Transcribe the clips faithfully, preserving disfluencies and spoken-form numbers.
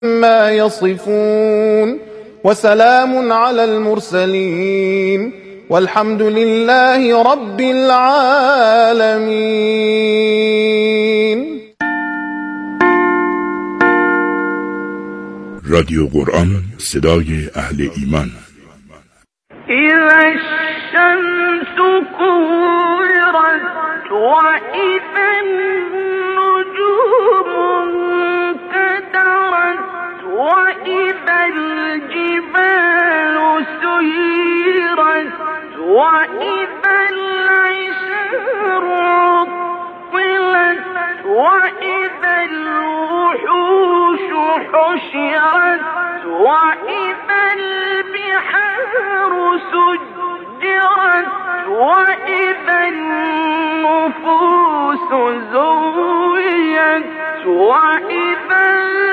ما يصفون وسلام على المرسلين والحمد لله رب العالمين. رادیو قرآن، صدای اهل ایمان. اذا الشمس كورت واذا النجوم انكدرت واذا الجبال سيرت واذا العشار عطلت واذا الوحوش حشرت واذا البحار سجرت واذا النفوس زوجت واذا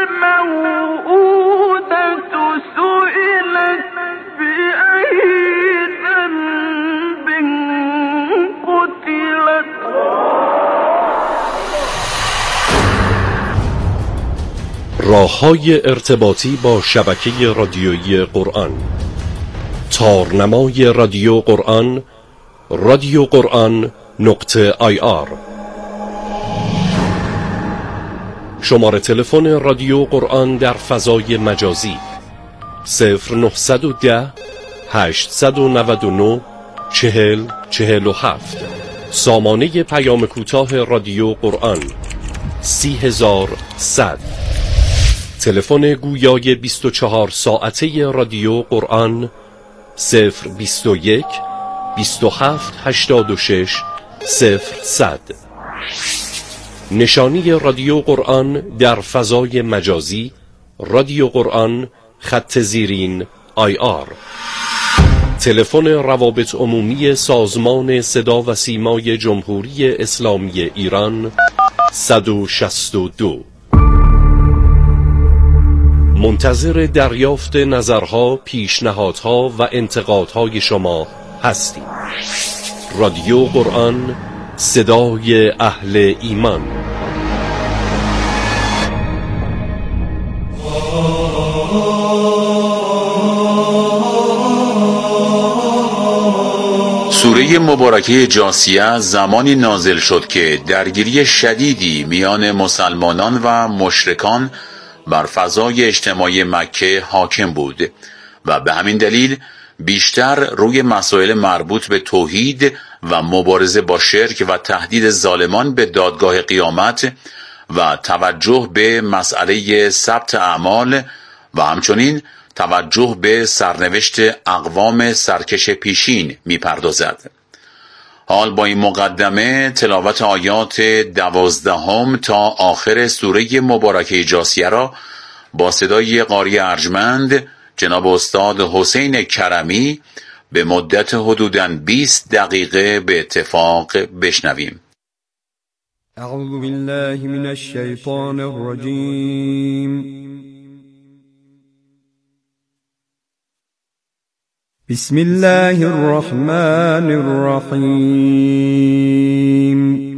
الموءودة سئلت بأي ذنب قتلت. راه‌های ارتباطی با شبکه رادیویی قرآن: تارنمای رادیو قرآن، رادیو قرآن نقطه آی آر. شماره تلفن رادیو قرآن در فضای مجازی صفر نهصد و ده هشتصد و نود و نه چهل چهل و هفت. سامانه پیام کوتاه رادیو قرآن سی هزار صد. تلفن گویای بیست و چهار ساعته رادیو قرآن صفر بیست و یک بیست و هفت هشتاد و شش صفر صد. نشانی رادیو قرآن در فضای مجازی رادیو قرآن خط زیرین آی آر. تلفن روابط عمومی سازمان صدا و سیمای جمهوری اسلامی ایران صد و شصت و دو. منتظر دریافت نظرها، پیشنهادها و انتقادهای شما هستیم. رادیو قرآن، صدای اهل ایمان. سوره مبارکه جاثیه زمانی نازل شد که درگیری شدیدی میان مسلمانان و مشرکان بر فضای اجتماعی مکه حاکم بود و به همین دلیل بیشتر روی مسائل مربوط به توحید و مبارزه با شرک و تهدید ظالمان به دادگاه قیامت و توجه به مسئله ثبت اعمال و همچنین توجه به سرنوشت اقوام سرکش پیشین می‌پردازد. حال با این مقدمه تلاوت آیات دوازدهم تا آخر سوره مبارکه جاثیه را با صدای قاری ارجمند جناب استاد حسین کرمی به مدت حدوداً بیست دقیقه به اتفاق بشنویم. اعوذ بالله من الشیطان الرجیم. بسم الله الرحمن الرحیم.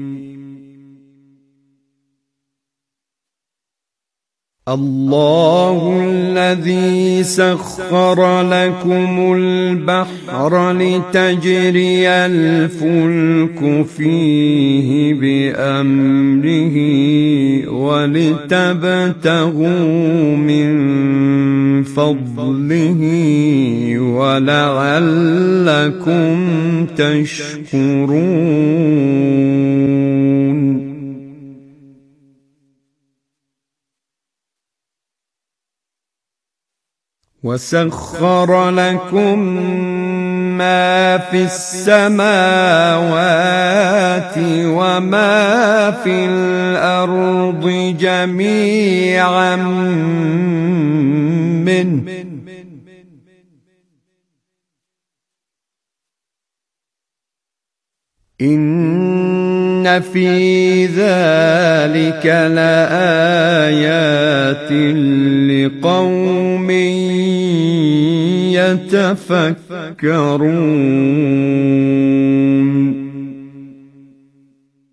الله الذي سخر لكم البحر لتجري الفلك فيه بأمره ولتبتغوا من فضله ولعلكم تشكرون. وسخر لكم ما في السماوات وما في الأرض جميعا منه إن في ذلك لآيات لقوم يتفكرون.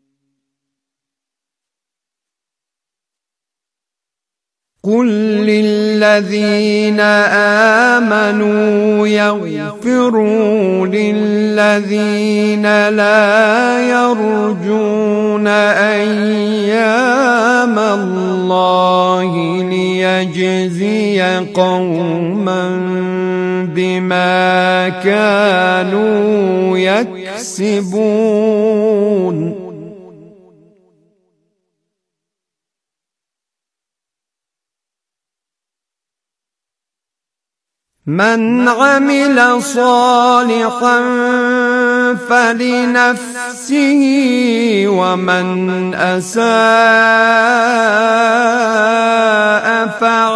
قل لله للذين آمنوا يغفروا للذين لا يرجون أيام الله ليجزي قوما بما كانوا يكسبون. من عمل صالحا فلنفسه ومن أساء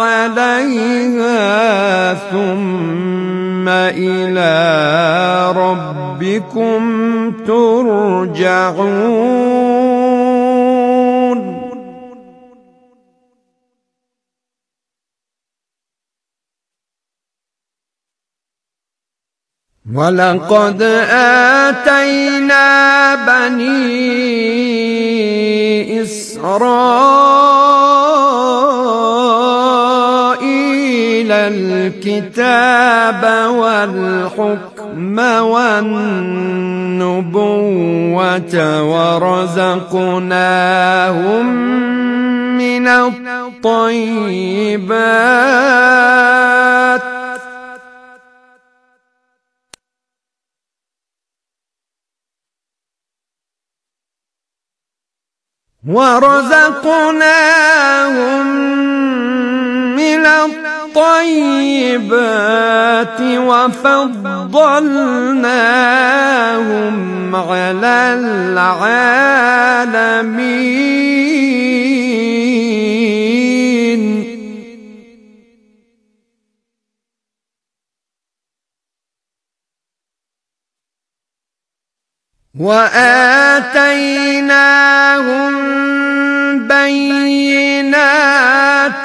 فعليها ثم إلى ربكم ترجعون. ولقد آتينا بني إسرائيل الكتاب والحكم والنبوة ورزقناهم من الطيبات ورزقناهم من الطيبات وفضلناهم على العالمين. وآتيناهم بينات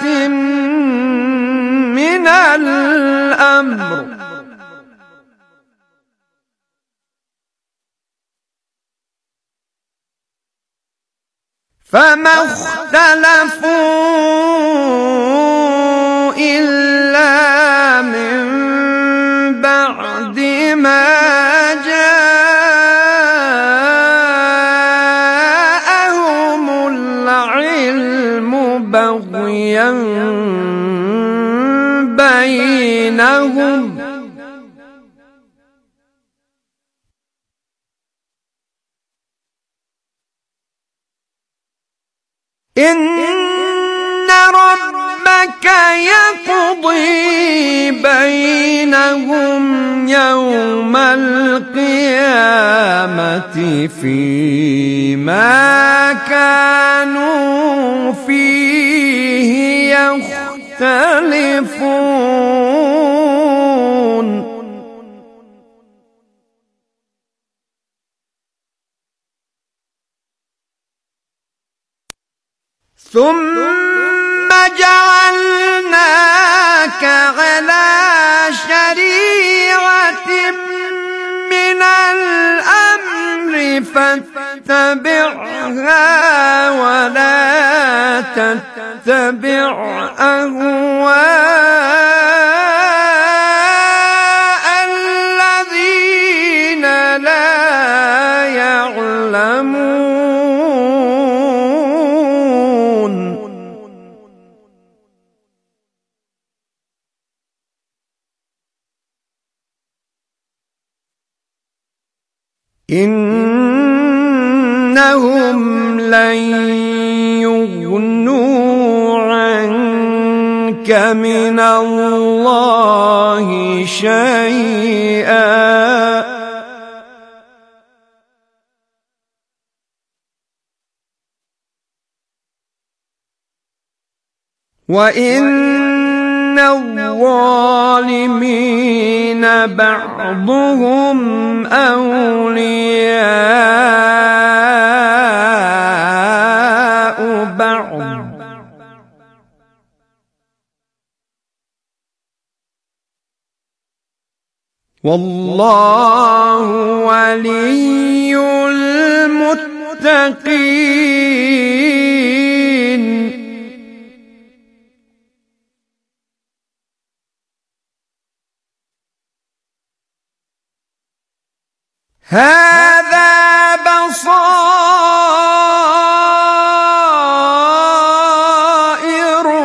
من الأمر فما اختلفوا إلا من بعد ما جاءهم العلم بغيا بينهم إن ربك يقضي بينهم يوم القيامة فيما كانوا فيه يختلفون. ثم جعلناك على شريعة من الأمر فاتبعها ولا تتبع أهواء الذين لا يعلمون. إنهم لن يغنوا عنك من الله شيئا وإن الظالمين بعضهم أولياء بعض والله ولي المتقين. هذا بصائر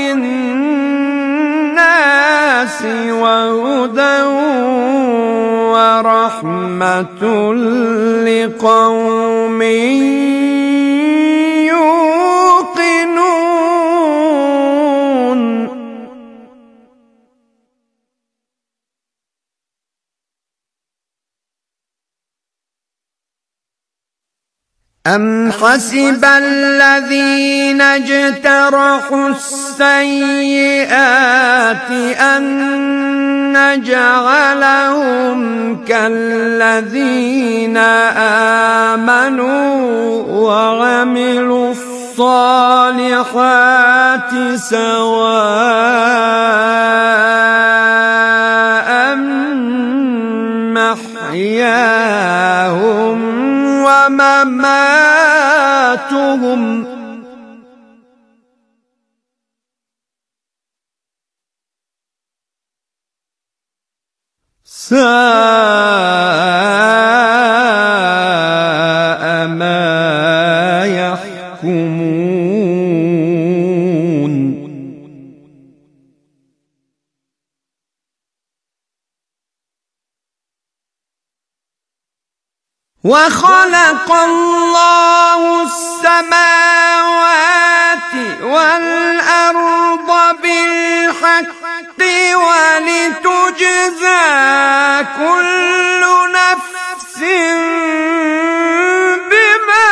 للناس وهدى ورحمة لقوم يوقنون. أم حسب الذين اجترحوا السيئات أن نجعلهم كالذين آمنوا وعملوا الصالحات سواء محياهم ومماتهم ساء ما يحكمون. وخلق الله السماوات والأرض بالحق ولتجزى كل نفس بما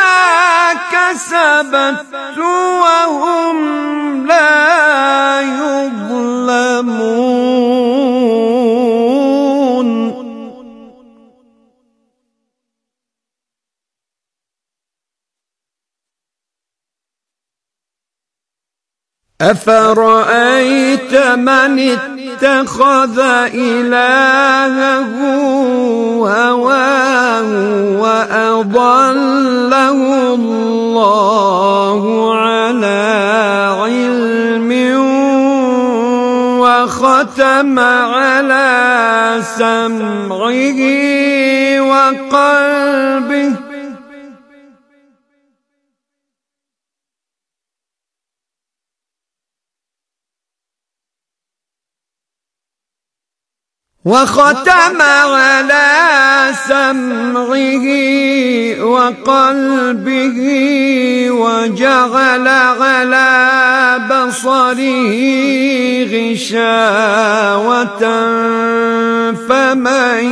كسبت وهم لا يظلمون. أفرأيت من اتخذ إلهه هواه وأضله الله على علم وختم على سمعه وقلبه وختم على سمعه وقلبه وجعل على بصره غشاوة فمن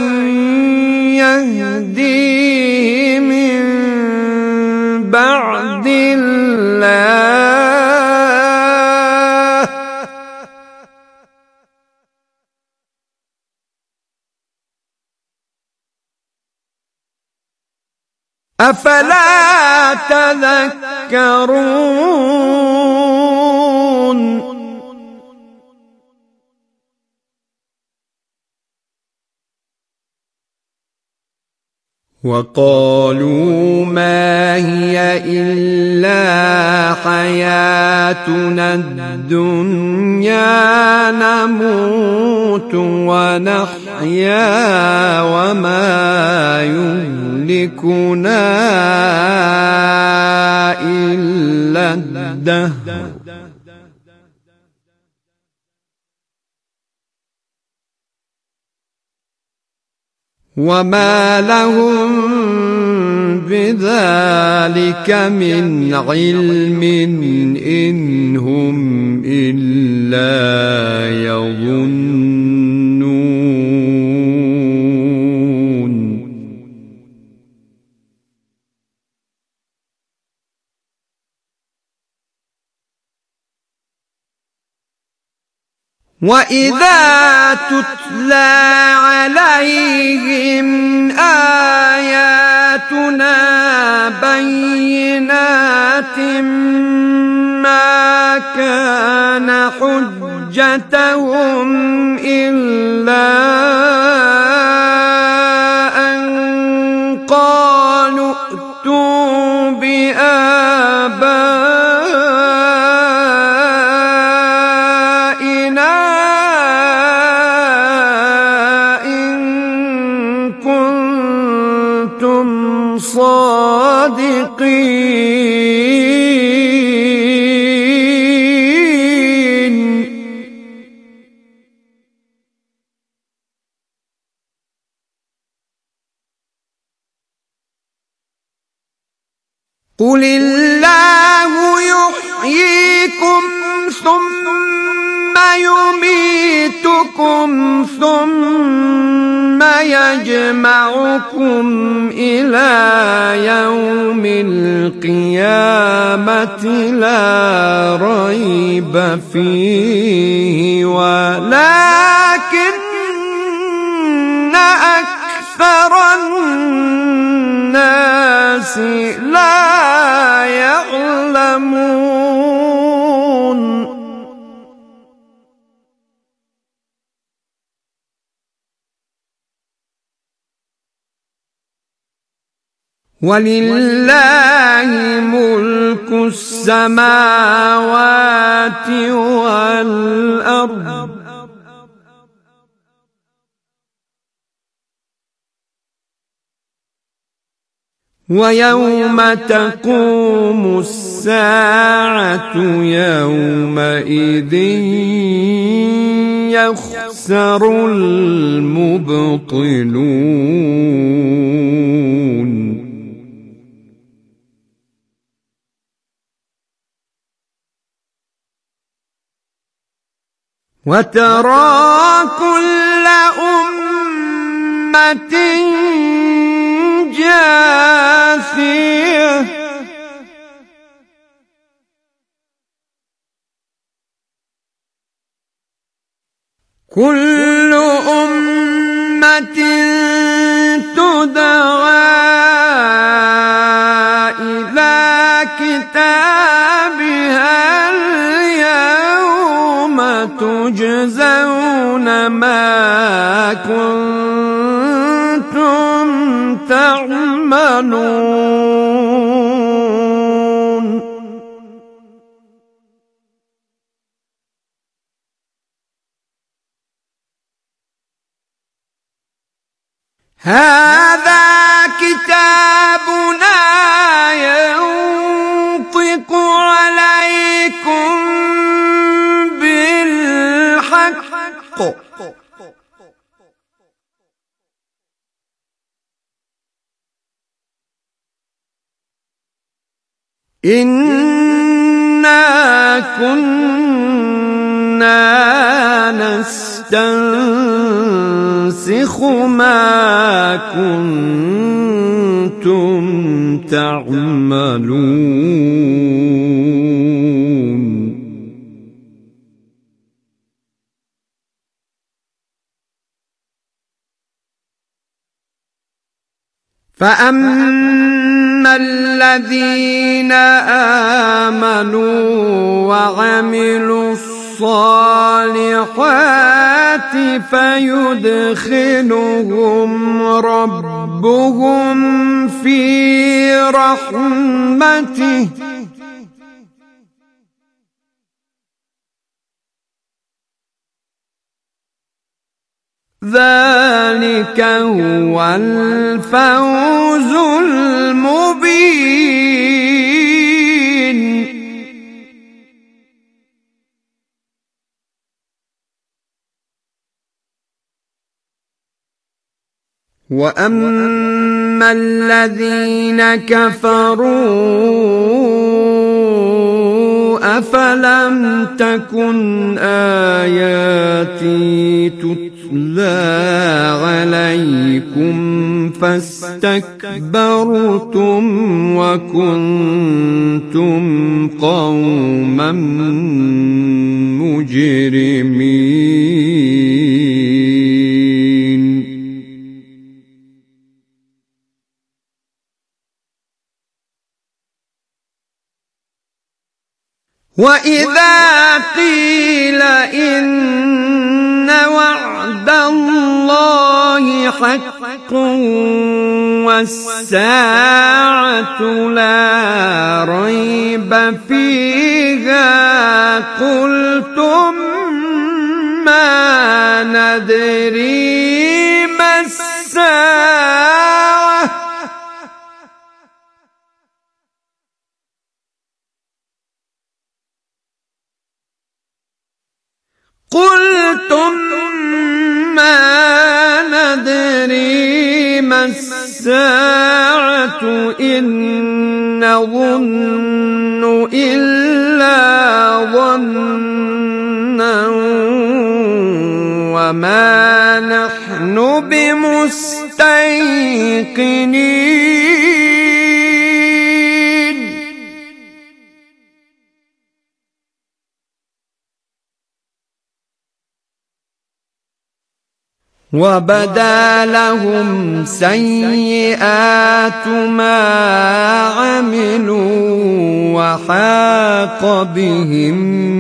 يهديه من بعد الله أفلا تذكرون. وقالوا ما هي إلا حياتنا الدنيا نموت ونحيا وما يهلكنا إلا الدهر وما لهم بذلك من علم إن هم إلا يظنون. وإذا تتلى عليهم آياتنا بينات ما كان حجتهم إلا أن قالوا ائتوا بآبائنا إن قل الله يحييكم ثم يميتكم ثم يجمعكم إلى يوم القيامة لا ريب فيه ولكن أكثر الناس لا يعلمون. ولله ملك السماوات والأرض ويوم تقوم الساعة يومئذ يخسر المبطلون. وترى كل أمة جاثية كل أمة تدعى إلى كتابها اليوم تجزون ما كنتم تعملون. هذا كتابنا ينطق عليكم بالحق إنا كنا نستنسخ ما كنتم تعملون. فأما الذين آمنوا وعملوا الصالحات فيدخلهم ربهم في رحمته ذلك هو الفوز المبين. وأما الذين كفروا أفلم تكن آياتي تتلى عليكم فاستكبرتم وكنتم قوما مجرمين. وإذا قيل إن وعد الله حق والساعة لا ريب فيها قلتم ما ندري ما الساعة قلتم ما ندري ما الساعة إن نظن إلا ظنا وما نحن بمستيقنين وبدا لهم سيئات ما عملوا وحاق بهم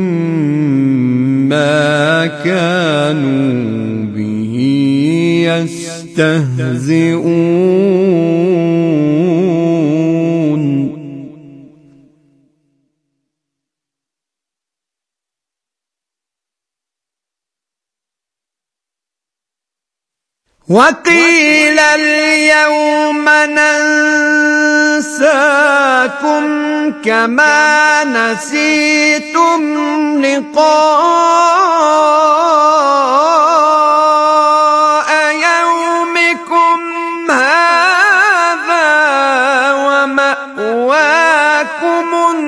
ما كانوا به يستهزئون وقيل اليوم ننساكم كما نسيتم لقاء يومكم هذا ومأواكم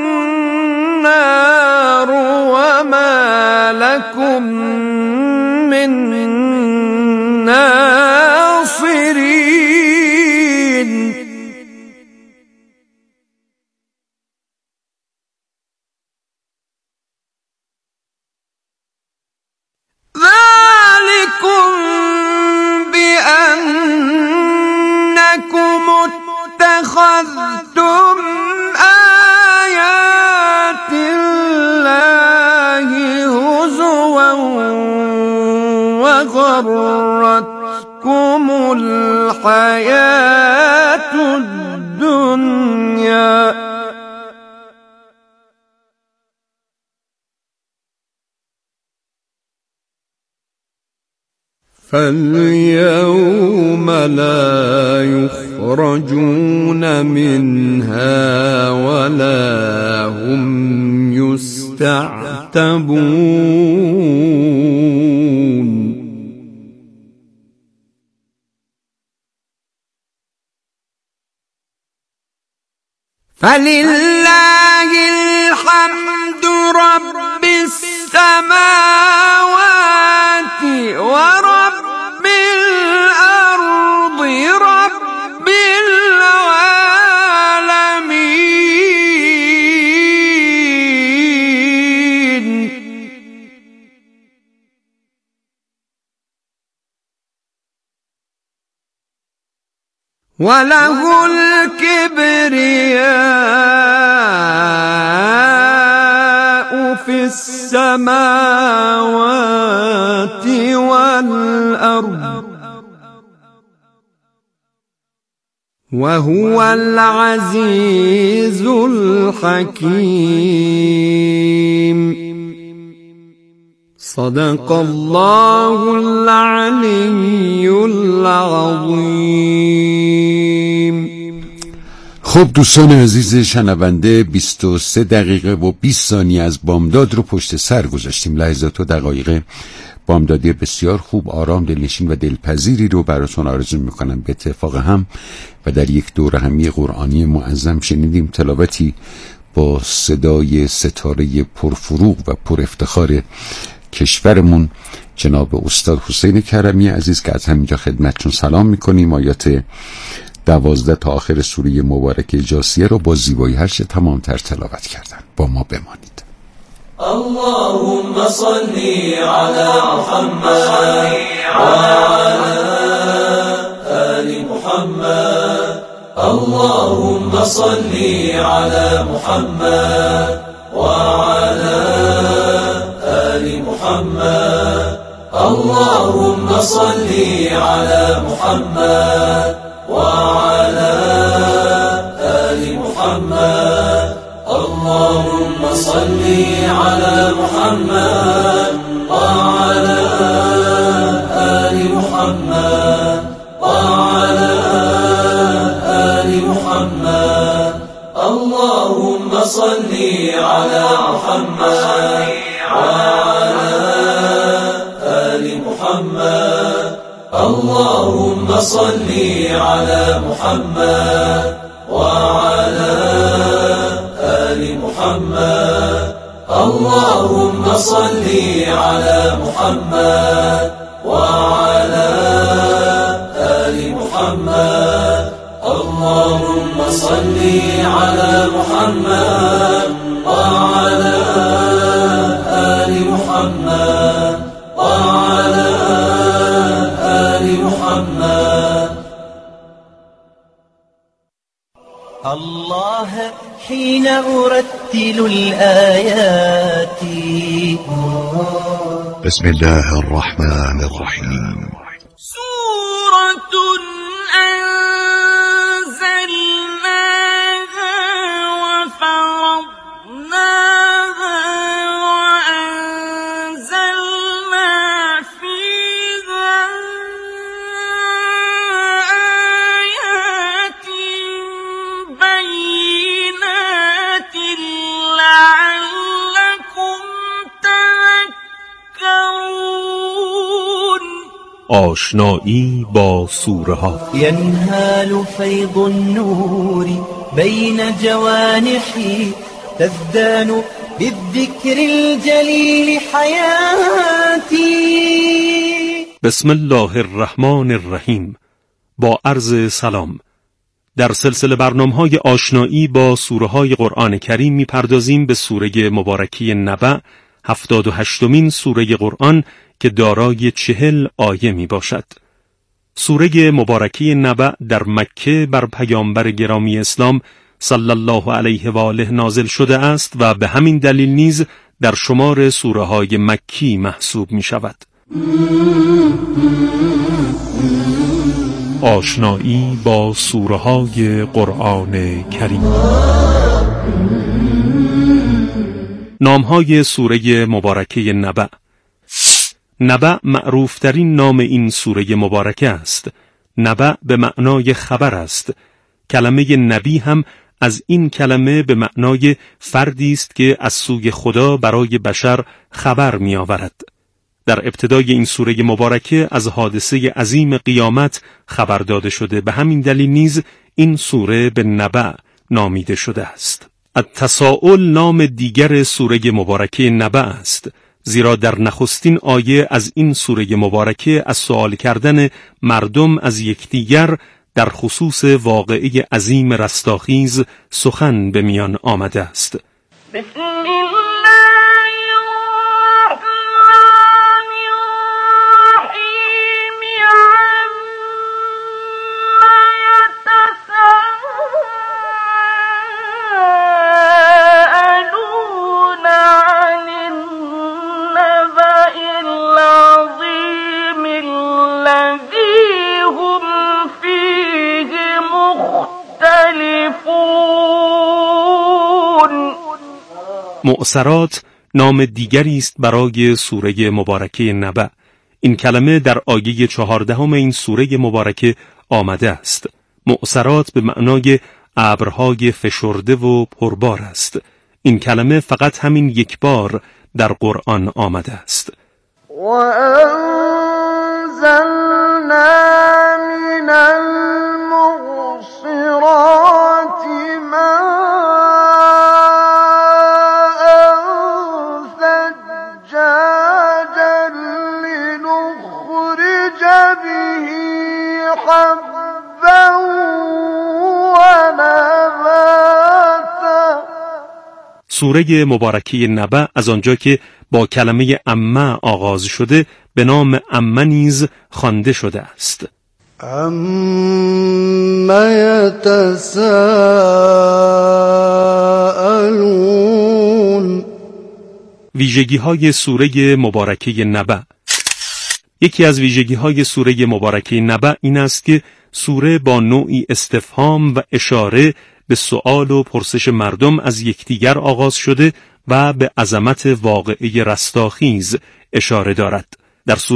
النار وما لكم من ناصرين ذلكم بأنكم اتخذتم آيات الله هزوا وغرتكم الحياة الدنيا فاليوم لا يخرجون منها ولا هم يستعتبون فلله الحمد رب السماوات ورب الأرض رب العالمين وله الكبرياء في السماوات والأرض وهو العزيز الحكيم صدق الله العلی العظیم. خب دوستان عزیز شنونده، بیست و سه دقیقه و بیست ثانیه از بامداد رو پشت سر گذاشتیم. لحظات و دقایق بامدادی بسیار خوب، آرام، دلنشین و دلپذیری رو براتون آرزو میکنم. به اتفاق هم و در یک دوره همی قرآنی معظم شنیدیم تلاوتی با صدای ستاره پرفروغ و پر افتخار کشورمون جناب استاد حسین کرمی عزیز که از همینجا خدمتتون سلام میکنیم. آیات دوازده تا آخر سوره مبارکه جاثیه رو با زیبایی هرچه تمامتر تلاوت کردن. با ما بمانید. اللهم صل على محمد وعلى آل محمد. اللهم صل على محمد وعلى آل محمد. اللهم صل على محمد وعلى آل محمد. اللهم صل على محمد وعلى آل محمد وعلى آل محمد. اللهم صل على محمد وعلى آل محمد. اللهم صل على محمد وعلى اللهم صل على محمد وعلى آل محمد. اللهم صل على محمد وعلى آل محمد وعلى آل محمد. الله حين أرتل الآيات بسم الله الرحمن الرحيم. سورة أنزلناها وفرضناها وأنزلنا فيها آيات بينات لعلكم تذكرون. آشنایی با سوره ها. ينهال فيض النور بين جوانحي تزدان بالذكر الجليل حياتي. بسم الله الرحمن الرحیم. با عرض سلام. در سلسله برنامه‌های آشنایی با سوره‌های قرآن کریم می‌پردازیم به سوره مبارکه نبأ، هفتاد و هشتمین سوره قرآن که دارای چهل آیه می باشد. سوره مبارکه نبأ در مکه بر پیامبر گرامی اسلام صلی الله علیه و آله نازل شده است و به همین دلیل نیز در شمار سوره های مکی محسوب می شود. آشنایی با سوره های قرآن کریم. نام های سوره مبارکه نبأ. نبأ معروفترین نام این سوره مبارکه است. نبأ به معنای خبر است. کلمه نبی هم از این کلمه به معنای فردی است که از سوی خدا برای بشر خبر می آورد. در ابتدای این سوره مبارکه از حادثه عظیم قیامت خبر داده شده، به همین دلیل نیز این سوره به نبأ نامیده شده است. التساؤل نام دیگر سوره مبارکه نبأ است، زیرا در نخستین آیه از این سوره مبارکه از سوال کردن مردم از یکدیگر در خصوص واقعه عظیم رستاخیز سخن به میان آمده است. بسم الله الرحمن الرحیم. عما يتساءلون عن النبأ العظيم الذي هم فيه مختلفون. معصرات نام دیگری است برای سوره مبارکه نبأ. این کلمه در آیه چهاردهم این سوره مبارکه آمده است. معصرات به معنای ابرهای فشرده و پربار است. این کلمه فقط همین یک بار در قرآن آمده است. وأنزلنا من المعصرات ماء ثجاجا لنخرج به حبا ونباتا. سوره مبارکه نبأ از آنجا که با کلمه عما آغاز شده به نام عما نیز خوانده شده است. عما یتساءلون. ویژگی های سوره مبارکه نبأ. یکی از ویژگی های سوره مبارکه نبأ این است که سوره با نوعی استفهام و اشاره به سؤال و پرسش مردم از یکدیگر آغاز شده و به عظمت واقعه رستاخیز اشاره دارد. در